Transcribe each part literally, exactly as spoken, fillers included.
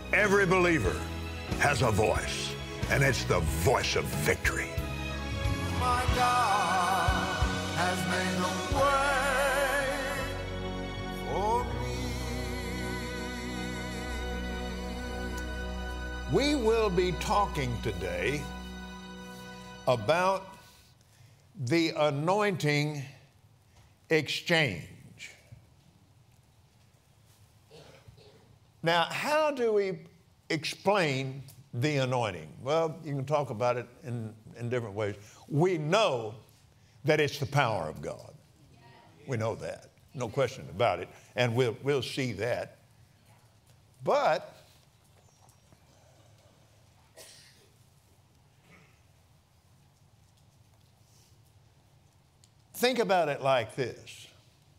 Every believer has a voice, and it's the voice of victory. My God has made a way for me. We will be talking today about the anointing exchange. Now, how do we explain the anointing? Well, you can talk about it in, in different ways. We know that it's the power of God. We know that. No question about it. And we'll, we'll see that. But think about it like this.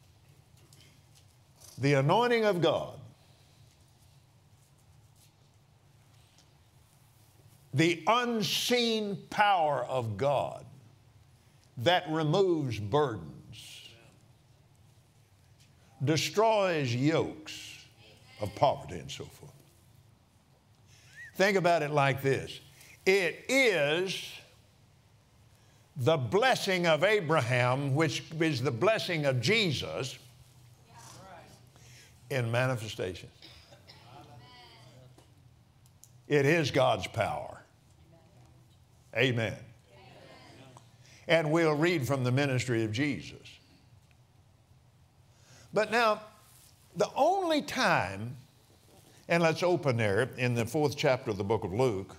The anointing of God, the unseen power of God that removes burdens, destroys yokes of poverty and so forth. Think about it like this. It is the blessing of Abraham, which is the blessing of Jesus in manifestation. It is God's power. Amen. And we'll read from the ministry of Jesus. But now, the only time, and let's open there in the fourth chapter of the book of Luke,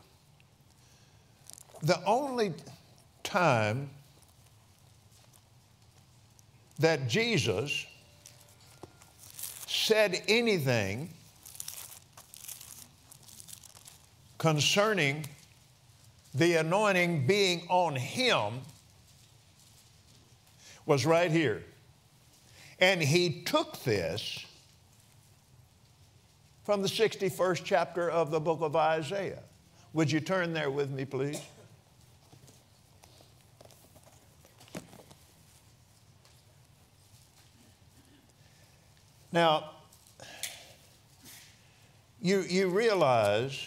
the only time that Jesus said anything concerning the anointing being on him was right here. And he took this from the sixty-first chapter of the book of Isaiah. Would you turn there with me, please? Now, you, you realize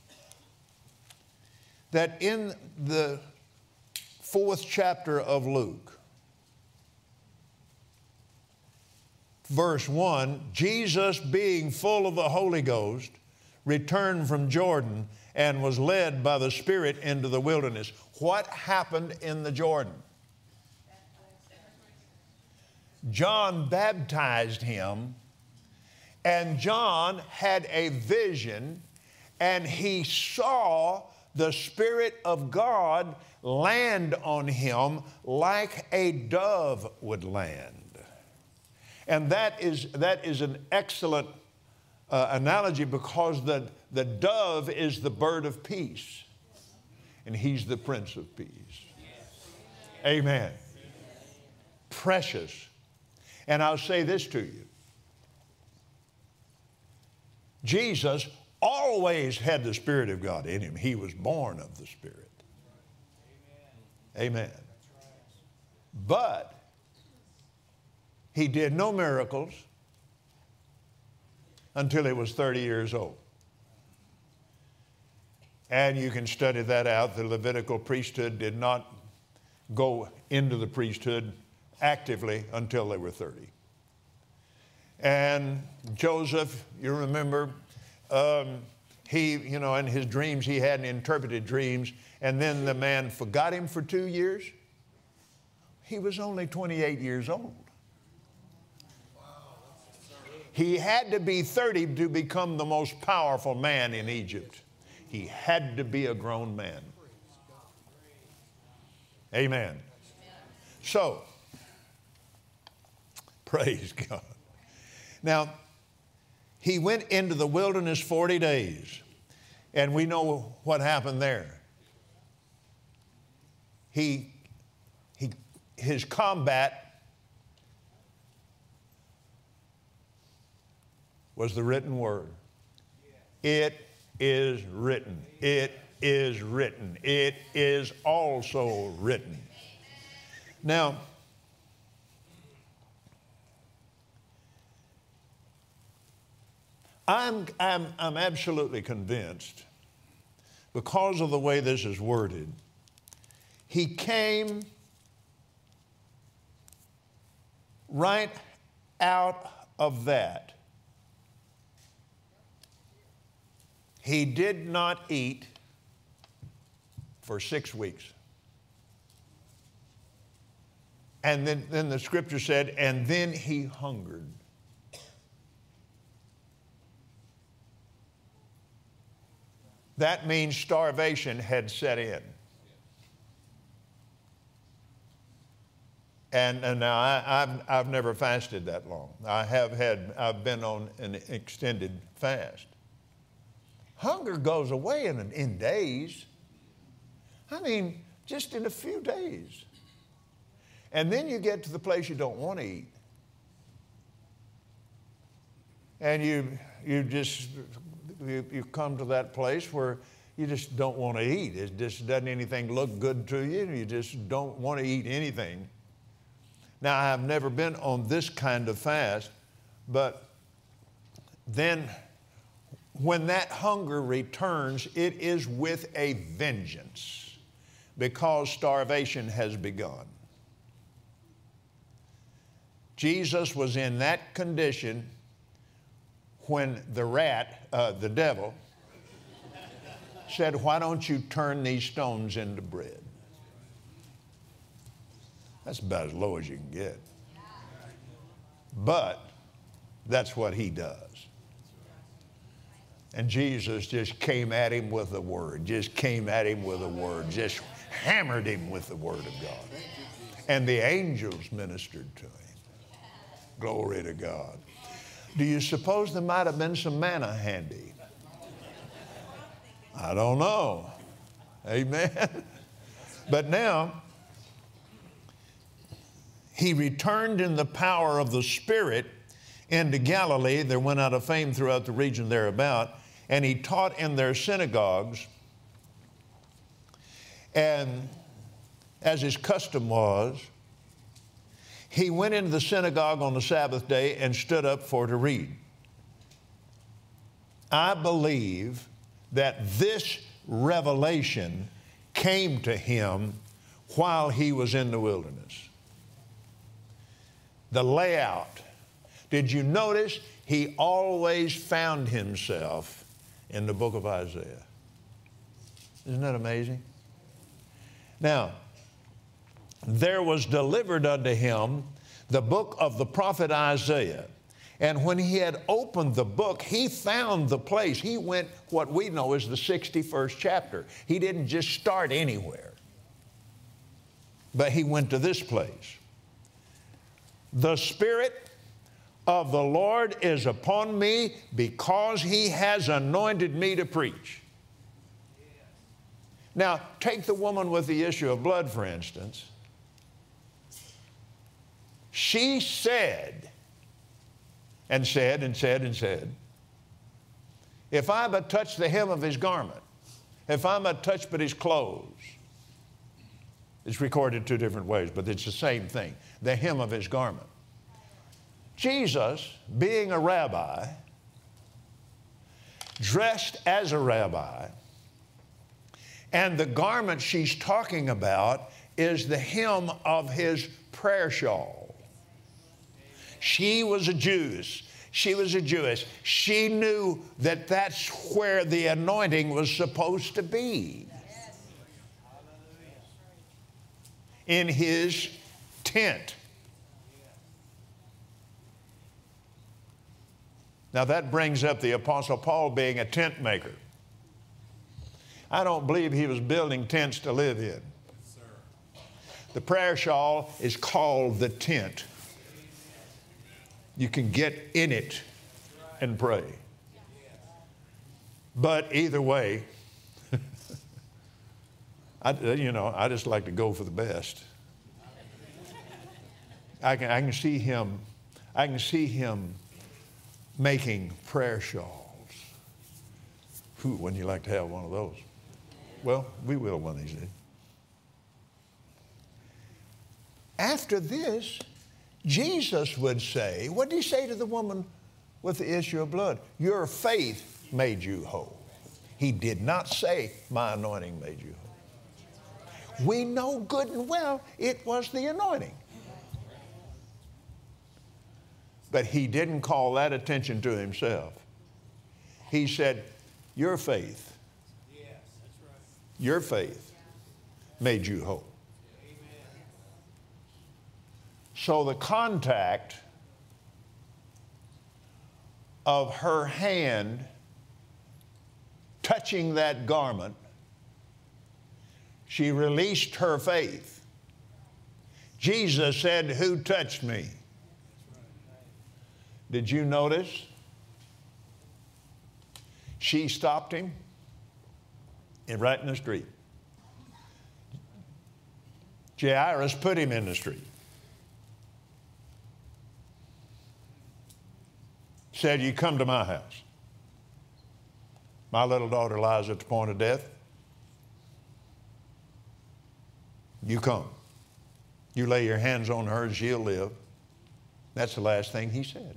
that in the fourth chapter of Luke, verse one, Jesus, being full of the Holy Ghost, returned from Jordan and was led by the Spirit into the wilderness. What happened in the Jordan? John baptized him, and John had a vision, and he saw the Spirit of God land on him like a dove would land. And that is, that is an excellent uh, analogy, because the, the dove is the bird of peace, and he's the Prince of Peace. Amen. Precious. And I'll say this to you. Jesus always had the Spirit of God in him. He was born of the Spirit. Amen. Amen. But he did no miracles until he was thirty years old. And you can study that out. The Levitical priesthood did not go into the priesthood actively until they were thirty. And Joseph, you remember, um, he, you know, in his dreams, he hadn't interpreted dreams, and then the man forgot him for two years. He was only twenty-eight years old. He had to be thirty to become the most powerful man in Egypt. He had to be a grown man. Amen. So, praise God. Now, he went into the wilderness forty days, and we know what happened there. He, he, his combat was the written word. It is written. It is written. It is also written. Now, I'm, I'm, I'm absolutely convinced, because of the way this is worded, he came right out of that. He did not eat for six weeks. And then, then the scripture said, and then he hungered. That means starvation had set in. And, and now I, I've, I've never fasted that long. I have had, I've been on an extended fast. Hunger goes away in, in days. I mean, just in a few days. And then you get to the place you don't want to eat. And you, you just, you, you come to that place where you just don't want to eat. It just doesn't anything look good to you. You just don't want to eat anything. Now, I have never been on this kind of fast, but then when that hunger returns, it is with a vengeance because starvation has begun. Jesus was in that condition when the rat, uh, the devil, said, why don't you turn these stones into bread? That's about as low as you can get. But that's what he does. And Jesus just came at him with a word, just came at him with a word, just hammered him with the word of God. And the angels ministered to him. Glory to God. Do you suppose there might have been some manna handy? I don't know. Amen. But now, he returned in the power of the Spirit into Galilee. There went out a fame throughout the region thereabout, and he taught in their synagogues. And as his custom was, he went into the synagogue on the Sabbath day and stood up for to read. I believe that this revelation came to him while he was in the wilderness. The layout. Did you notice he always found himself in the book of Isaiah? Isn't that amazing? Now, there was delivered unto him the book of the prophet Isaiah. And when he had opened the book, he found the place. He went what we know as the sixty-first chapter. He didn't just start anywhere, but he went to this place. The Spirit of the Lord is upon me because he has anointed me to preach. Now, take the woman with the issue of blood, for instance. She said, and said, and said, and said, if I but touch the hem of his garment, if I but touch but his clothes. It's recorded two different ways, but it's the same thing, the hem of his garment. Jesus, being a rabbi, dressed as a rabbi, and the garment she's talking about is the hem of his prayer shawl. She was a Jewess. She was a Jewess. She knew that that's where the anointing was supposed to be. In his tent. Now that brings up the Apostle Paul being a tent maker. I don't believe he was building tents to live in. The prayer shawl is called the tent. You can get in it and pray. But either way, I, you know, I just like to go for the best. I can, I can see him, I can see him making prayer shawls. Who, wouldn't you like to have one of those? Well, we will one of these days. After this, Jesus would say, what did he say to the woman with the issue of blood. Your faith made you whole. He did not say, my anointing made you whole. We know good and well it was the anointing. But he didn't call that attention to himself. He said, your faith, your faith made you whole. So the contact of her hand touching that garment, she released her faith. Jesus said, who touched me? Did you notice? She stopped him and right in the street. Jairus put him in the street. Said, you come to my house. My little daughter lies at the point of death. You come. You lay your hands on her and she'll live. That's the last thing he said.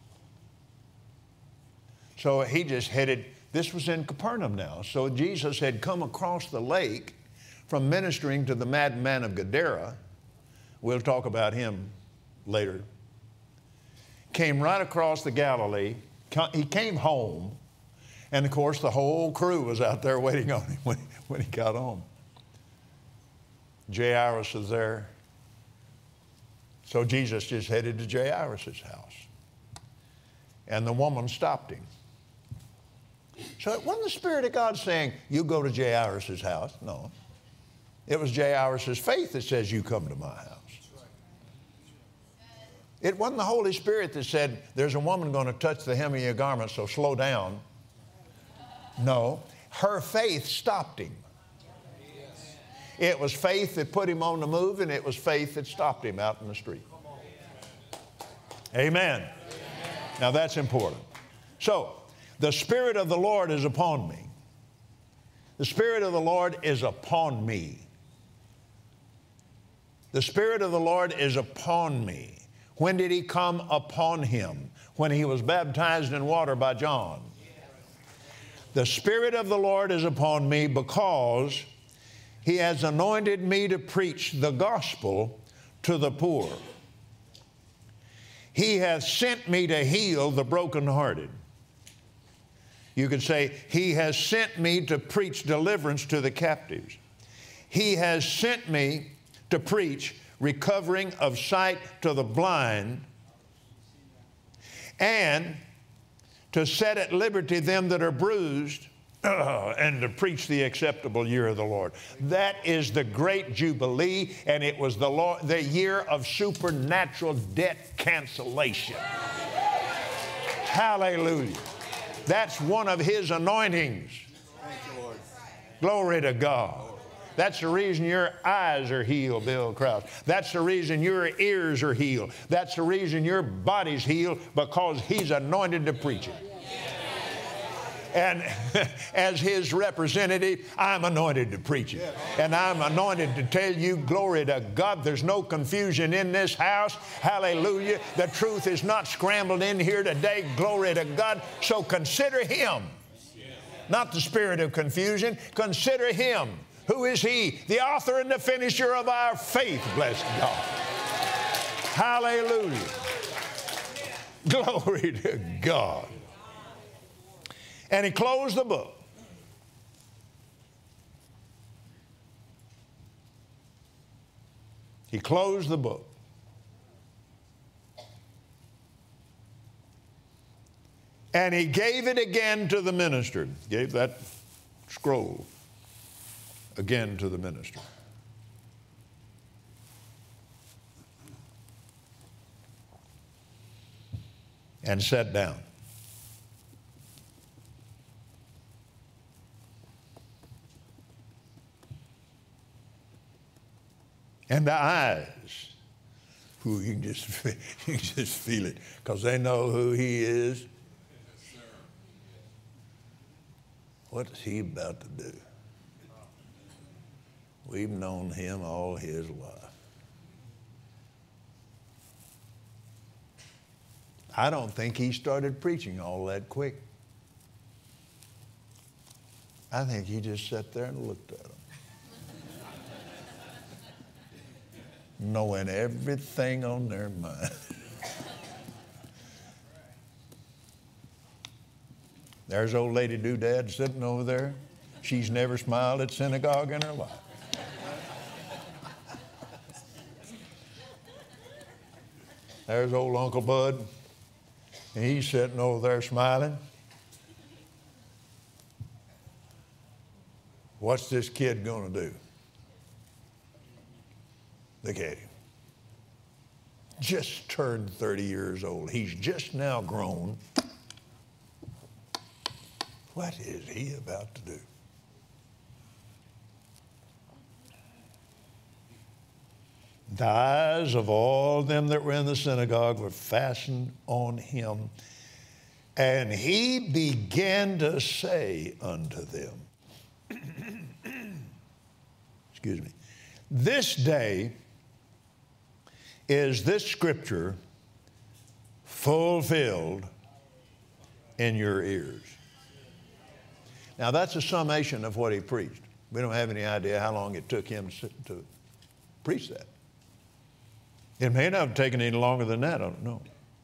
So he just headed, this was in Capernaum now. So Jesus had come across the lake from ministering to the madman of Gadara. We'll talk about him later. Came right across the Galilee. He came home. And of course, the whole crew was out there waiting on him when, when he got home. Jairus was there. So Jesus just headed to Jairus' house. And the woman stopped him. So it wasn't the Spirit of God saying, you go to Jairus' house. No. It was Jairus' faith that says, you come to my house. It wasn't the Holy Spirit that said, there's a woman going to touch the hem of your garment, so slow down. No. Her faith stopped him. It was faith that put him on the move, and it was faith that stopped him out in the street. Amen. Amen. Now that's important. So, the Spirit of the Lord is upon me. The Spirit of the Lord is upon me. The Spirit of the Lord is upon me. When did He come upon him? When he was baptized in water by John. The Spirit of the Lord is upon me because He has anointed me to preach the gospel to the poor. He hath sent me to heal the brokenhearted. You could say, He has sent me to preach deliverance to the captives. He has sent me to preach recovering of sight to the blind and to set at liberty them that are bruised, uh, and to preach the acceptable year of the Lord. That is the great Jubilee, and it was the, Lord, the year of supernatural debt cancellation. Hallelujah. That's one of His anointings. Glory to God. That's the reason your eyes are healed, Bill Krause. That's the reason your ears are healed. That's the reason your body's healed, because He's anointed to preach it. And as His representative, I'm anointed to preach it. And I'm anointed to tell you, glory to God, there's no confusion in this house. Hallelujah. The truth is not scrambled in here today. Glory to God. So consider Him. Not the spirit of confusion. Consider Him. Who is He? The author and the finisher of our faith, bless God. Hallelujah. Glory to God. And He closed the book. He closed the book. And He gave it again to the minister. Gave that scroll again to the minister. And sat down. And the eyes, who you can just, you can just feel it, because they know who He is. What is He about to do? We've known Him all His life. I don't think he started preaching all that quick. I think he just sat there and looked at them, knowing everything on their mind. There's old lady doodad sitting over there. She's never smiled at synagogue in her life. There's old Uncle Bud, and he's sitting over there smiling. What's this kid going to do? Look at him. Just turned thirty years old. He's just now grown. What is he about to do? The eyes of all them that were in the synagogue were fastened on him. And he began to say unto them, excuse me, this day is this scripture fulfilled in your ears. Now that's a summation of what he preached. We don't have any idea how long it took him to preach that. It may not have taken any longer than that, I don't know.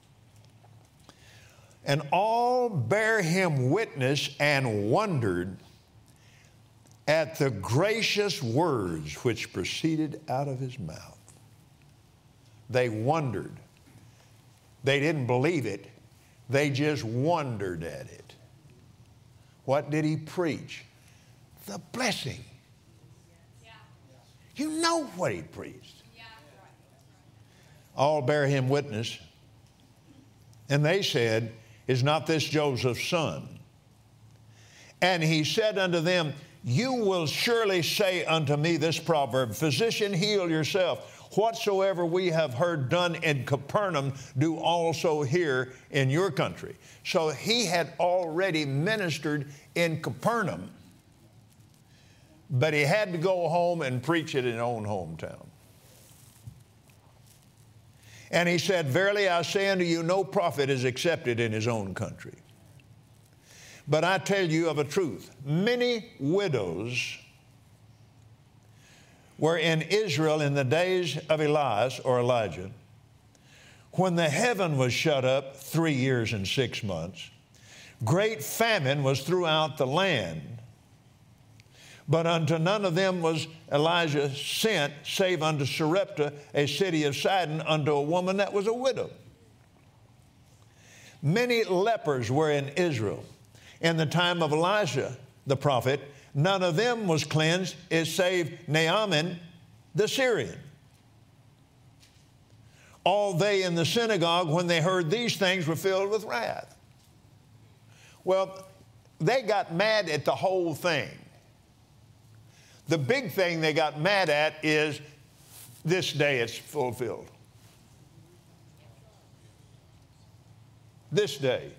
And all bare him witness and wondered at the gracious words which proceeded out of his mouth. They wondered. They didn't believe it. They just wondered at it. What did he preach? The blessing. Yeah. You know what he preached. Yeah. All bear him witness. And they said, is not this Joseph's son? And he said unto them, you will surely say unto me this proverb, physician, heal yourself. Whatsoever we have heard done in Capernaum, do also here in your country. So he had already ministered in Capernaum, but he had to go home and preach it in his own hometown. And he said, verily I say unto you, no prophet is accepted in his own country. But I tell you of a truth, many widows were in Israel in the days of Elias or Elijah, when the heaven was shut up three years and six months. Great famine was throughout the land, but unto none of them was Elijah sent, save unto Sarepta, a city of Sidon, unto a woman that was a widow. Many lepers were in Israel. In the time of Elijah, the prophet, none of them was cleansed, save Naaman the Syrian. All they in the synagogue, when they heard these things, were filled with wrath. Well, they got mad at the whole thing. The big thing they got mad at is this day it's fulfilled. This day.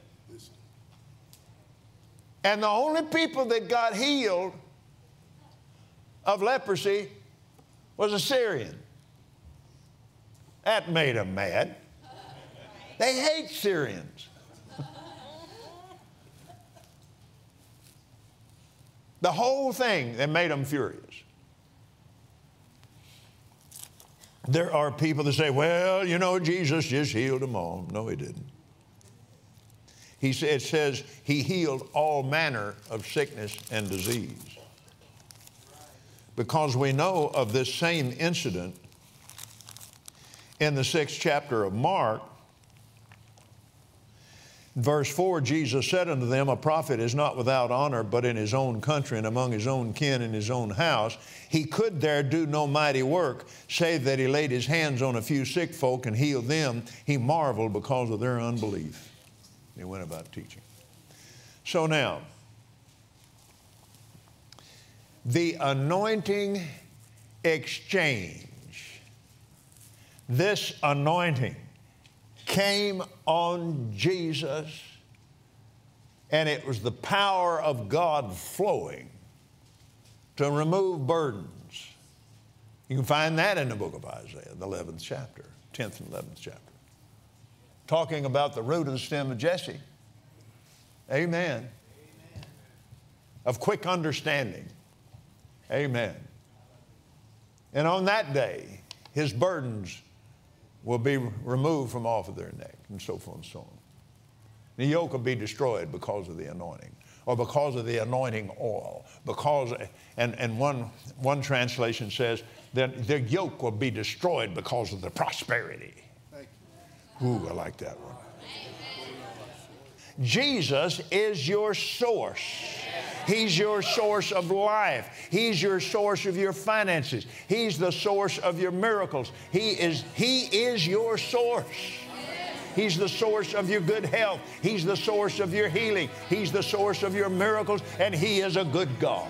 And the only people that got healed of leprosy was a Syrian. That made them mad. They hate Syrians. The whole thing, that made them furious. There are people that say, well, you know, Jesus just healed them all. No, he didn't. He, it says he healed all manner of sickness and disease. Because we know of this same incident in the sixth chapter of Mark. Verse four, Jesus said unto them, a prophet is not without honor, but in his own country and among his own kin in his own house. He could there do no mighty work, save that he laid his hands on a few sick folk and healed them. He marveled because of their unbelief. He went about teaching. So now, the anointing exchange, this anointing came on Jesus, and it was the power of God flowing to remove burdens. You can find that in the book of Isaiah, the eleventh chapter, tenth and eleventh chapter. talking about the root of the stem of Jesse. Amen. Amen. Of quick understanding. Amen. And on that day, his burdens will be removed from off of their neck, and so forth and so on. The yoke will be destroyed because of the anointing, or because of the anointing oil. Because, and, and one, one translation says that the yoke will be destroyed because of the prosperity. Ooh, I like that one. Jesus is your source. He's your source of life. He's your source of your finances. He's the source of your miracles. He is, he is your source. He's the source of your good health. He's the source of your healing. He's the source of your miracles, and He is a good God.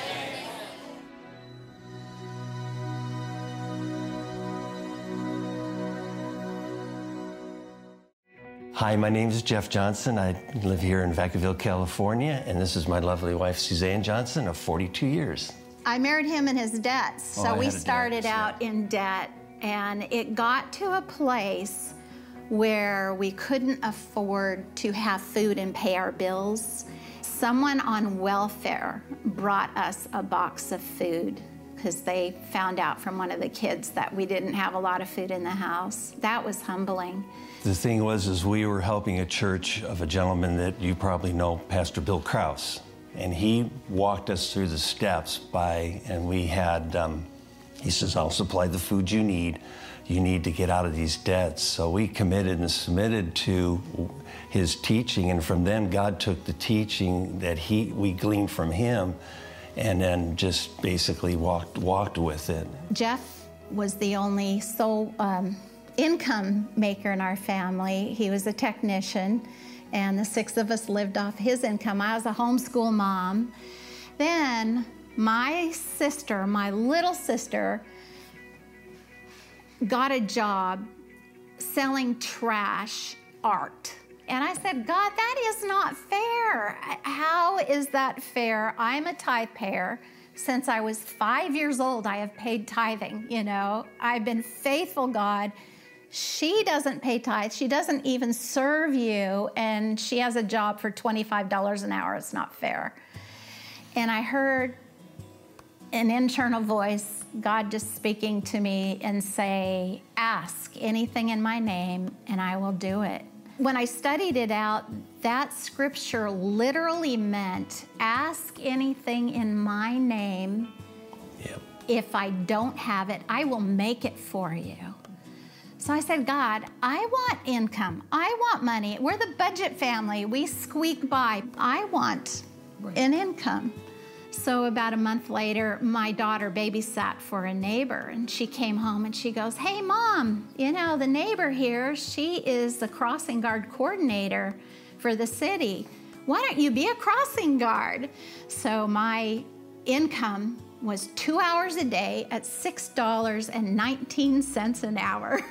Hi, my name is Jeff Johnson. I live here in Vacaville, California, and this is my lovely wife, Suzanne Johnson, of forty-two years. I married him in his debts, so Oh, I we had a debt, started so- out in debt, and it got to a place where we couldn't afford to have food and pay our bills. Someone on welfare brought us a box of food because they found out from one of the kids that we didn't have a lot of food in the house. That was humbling. The thing was, is we were helping a church of a gentleman that you probably know, Pastor Bill Krause. And he walked us through the steps by, and we had, um, he says, I'll supply the food you need. You need to get out of these debts. So we committed and submitted to his teaching. And from then, God took the teaching that he we gleaned from him and then just basically walked, walked with it. Jeff was the only sole um, income maker in our family. He was a technician, and the six of us lived off his income. I was a homeschool mom. Then my sister, my little sister, got a job selling trash art. And I said, God, that is not fair. How is that fair? I'm a tithe payer. Since I was five years old, I have paid tithing, you know. I've been faithful, God. She doesn't pay tithe. She doesn't even serve you, and she has a job for twenty-five dollars an hour. It's not fair. And I heard an internal voice, God just speaking to me and say, ask anything in my name, and I will do it. When I studied it out, that scripture literally meant, ask anything in my name. Yep. If I don't have it, I will make it for you. So I said, God, I want income. I want money. We're the budget family. We squeak by. I want an income. So about a month later, my daughter babysat for a neighbor, and she came home and she goes, hey, Mom, you know, the neighbor here, she is the crossing guard coordinator for the city. Why don't you be a crossing guard? So my income was two hours a day at six dollars and nineteen cents an hour.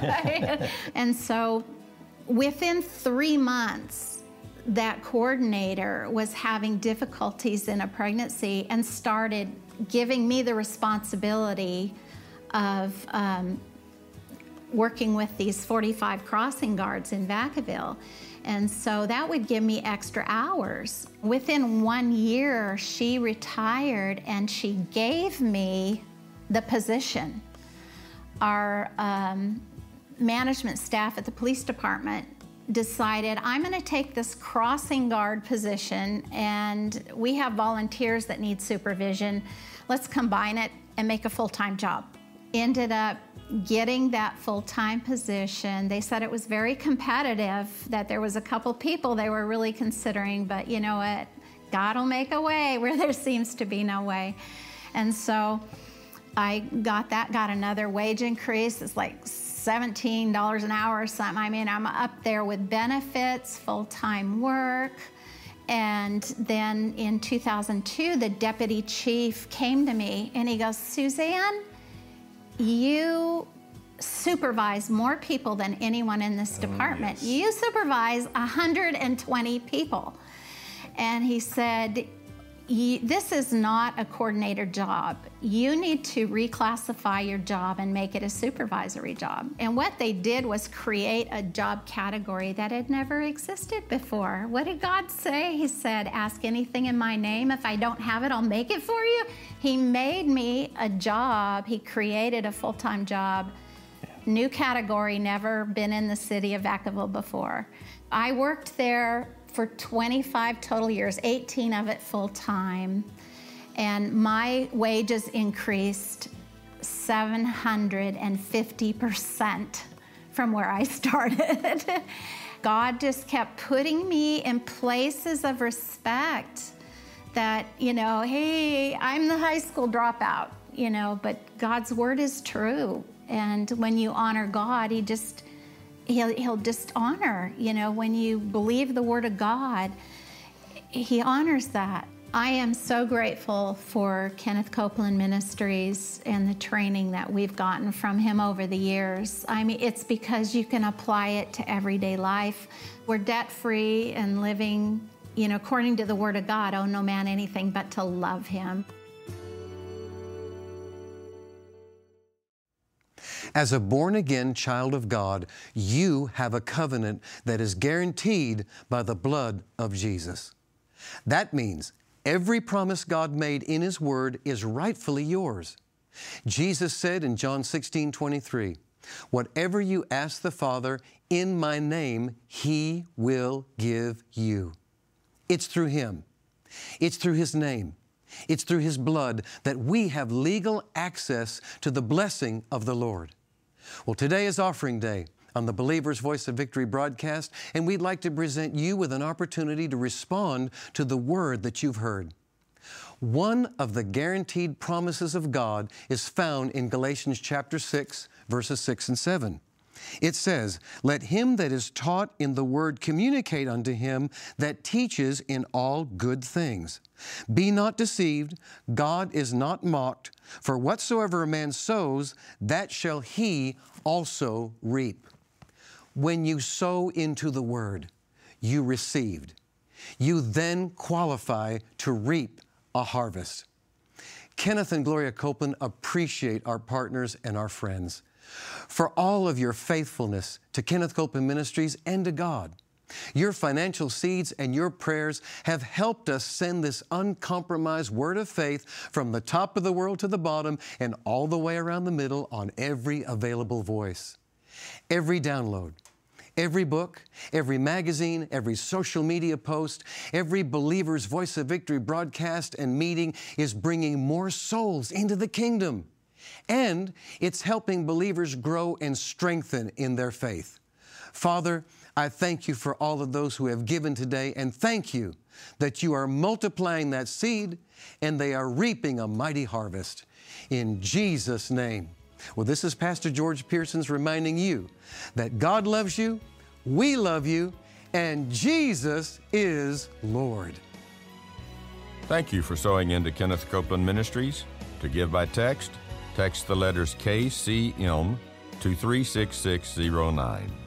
And so within three months, that coordinator was having difficulties in a pregnancy and started giving me the responsibility of um, working with these forty-five crossing guards in Vacaville. And so that would give me extra hours. Within one year, she retired and she gave me the position. Our um, management staff at the police department decided, I'm going to take this crossing guard position, and we have volunteers that need supervision. Let's combine it and make a full-time job. Ended up getting that full-time position. They said it was very competitive, that there was a couple people they were really considering, but you know what? God will make a way where there seems to be no way. And so I got that, got another wage increase. It's like seventeen dollars an hour or something. I mean, I'm up there with benefits, full-time work. And then in two thousand two, the deputy chief came to me and he goes, Suzanne, you supervise more people than anyone in this department. yes. You supervise one hundred twenty people. And he said, you, this is not a coordinator job. You need to reclassify your job and make it a supervisory job. And what they did was create a job category that had never existed before. What did God say? He said, ask anything in my name. If I don't have it, I'll make it for you. He made me a job. He created a full-time job. New category, never been in the city of Vacaville before. I worked there for twenty-five total years, eighteen of it full-time, and my wages increased seven hundred fifty percent from where I started. God just kept putting me in places of respect that, you know, hey, I'm the high school dropout, you know, but God's word is true. And when you honor God, he just, He'll, he'll just honor, you know, when you believe the word of God, he honors that. I am so grateful for Kenneth Copeland Ministries and the training that we've gotten from him over the years. I mean, it's because you can apply it to everyday life. We're debt-free and living, you know, according to the word of God, owe no man anything but to love him. As a born-again child of God, you have a covenant that is guaranteed by the blood of Jesus. That means every promise God made in His Word is rightfully yours. Jesus said in John sixteen twenty-three, whatever you ask the Father in my name, He will give you. It's through Him. It's through His name. It's through His blood that we have legal access to the blessing of the Lord. Well, today is Offering Day on the Believer's Voice of Victory broadcast, and we'd like to present you with an opportunity to respond to the word that you've heard. One of the guaranteed promises of God is found in Galatians chapter six, verses six and seven. It says, let him that is taught in the word communicate unto him that teaches in all good things. Be not deceived, God is not mocked, for whatsoever a man sows, that shall he also reap. When you sow into the word, you received. You then qualify to reap a harvest. Kenneth and Gloria Copeland appreciate our partners and our friends for all of your faithfulness to Kenneth Copeland Ministries and to God. Your financial seeds and your prayers have helped us send this uncompromised word of faith from the top of the world to the bottom and all the way around the middle on every available voice. Every download, every book, every magazine, every social media post, every Believer's Voice of Victory broadcast and meeting is bringing more souls into the kingdom. And it's helping believers grow and strengthen in their faith. Father, I thank you for all of those who have given today, and thank you that you are multiplying that seed and they are reaping a mighty harvest. In Jesus' name. Well, this is Pastor George Pearsons reminding you that God loves you, we love you, and Jesus is Lord. Thank you for sowing into Kenneth Copeland Ministries. To give by text, text the letters K C M to three six six zero nine.